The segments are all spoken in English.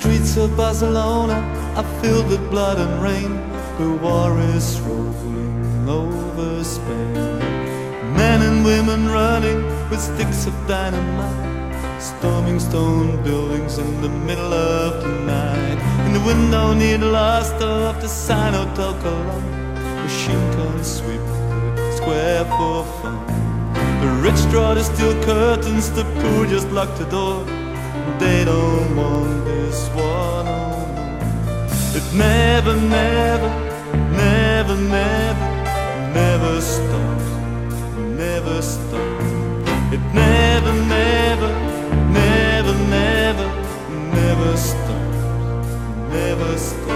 streets of Barcelona are filled with blood and rain. The war is rolling over Spain. Men and women running with sticks of dynamite, storming stone buildings in the middle of the night. In the window near the last of the sign Hotel Colón, machine guns sweep the square for fun. The rich draw the steel curtains, the poor just lock the door. They don't want this war no more. It never, never, never, never, never stops, never stops. It never, never, never, never, never stops, never stops.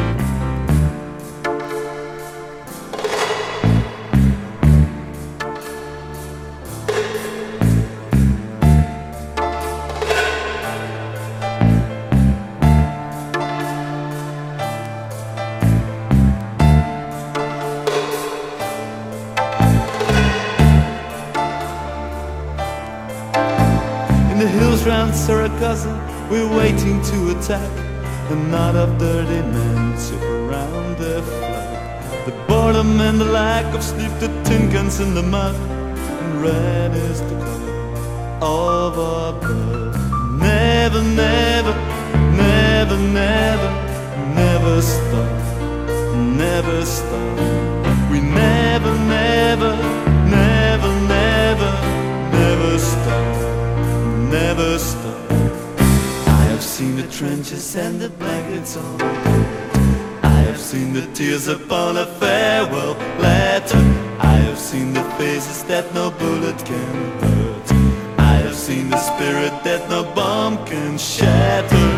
In the hills round Saragossa, we're waiting to attack. A knot of dirty men sit around their flag. The boredom and the lack of sleep, the tin cans in the mud, and red is the color of our blood. Never, never, never, never, never stop, never stop. We never, never, never, never, never stop, never stop. I have seen the trenches and the blankets on. I have seen the tears upon a farewell letter. I have seen the faces that no bullet can hurt. I have seen the spirit that no bomb can shatter.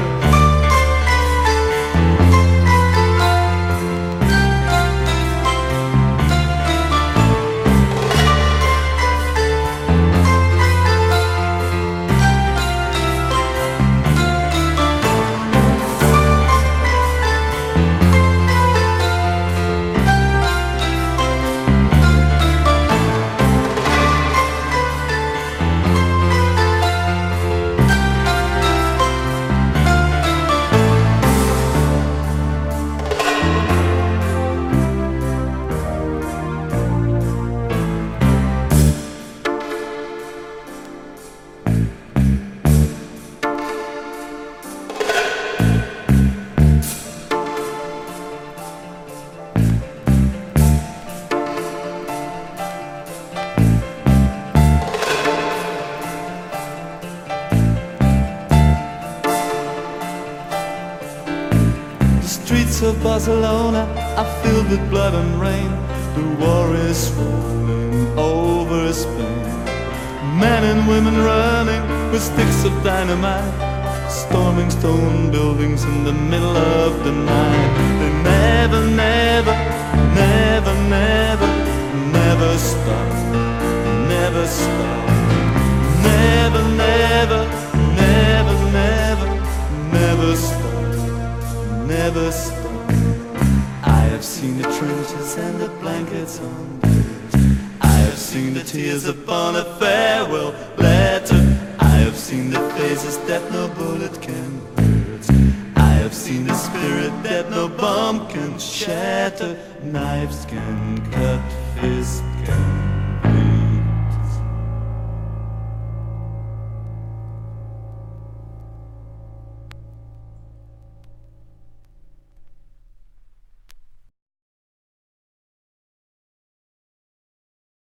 The streets of Barcelona are filled with blood and rain. The war is rolling over Spain. Men and women running with sticks of dynamite, storming stone buildings in the middle of the night. They never, never, never, never, never stop, never stop. Never, never, never, never, never stop, never stop. I have seen the trenches and the blankets on beds. I have seen the tears upon a farewell letter. I have seen the faces that no bullet can hurt. I have seen the spirit that no bomb can shatter. Knives can cut, fists can